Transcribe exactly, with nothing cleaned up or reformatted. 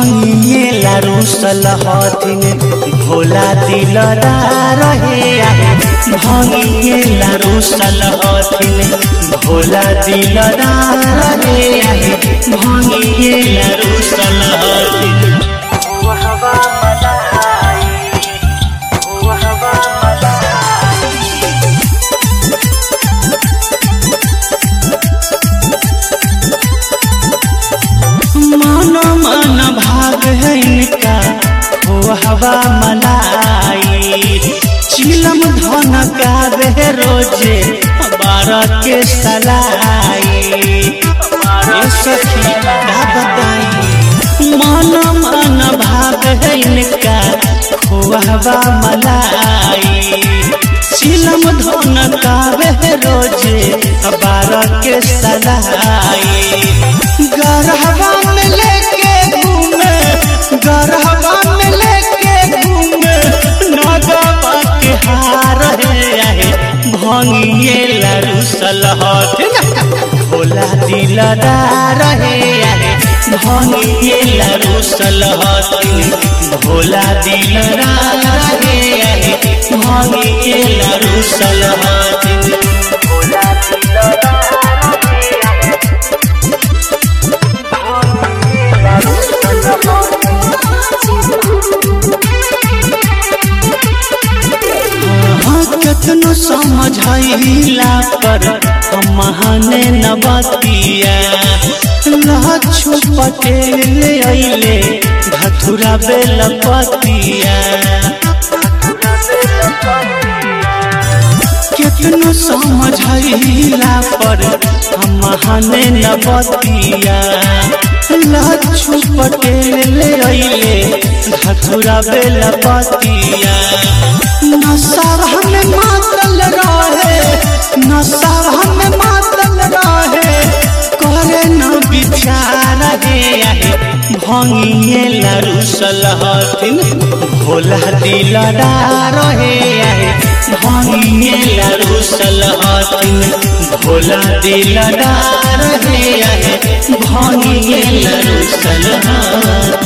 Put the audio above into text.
भंगिए लारूसल हथिन भोला दिलदार हे आहे भंगिए लारूसल हथिन भोला दिलदार हे आहे भंगिए लारूसल हथिन है इनका वो हवा मलाई चिलम धन का बे रोजे बारह के सलाई सखी बताई मन मन भाग है इनका वो हवा मलाई चिलम धन का बे रोजे बारह के सलाई गरहवा में लेके गरहवा में लेके घूमे नगवा के हार है भंगिए लारूसल हथिन भोला दिलदार है भंगिए लारूसल हथिन भोला दिलदार है भंगिए लारूसल हथिन भोला दिलदार केतनो समझाइला पर हम महाने नबतिया लहछु पटेल ले अइले धथुरा बेलपतिया केतनो समझाइला पर हम महाने नबतिया लहछु पटेल ले अइले धथुरा बेलपतिया नशा में मातल रहे नशा में मातल रहे करे न विचार हे भंगिए लारूसल हथिन भोला दिलदार हे भंगिए लारूसल हथिन भोला दिलदार हे भंगिए लारूसल हथिन।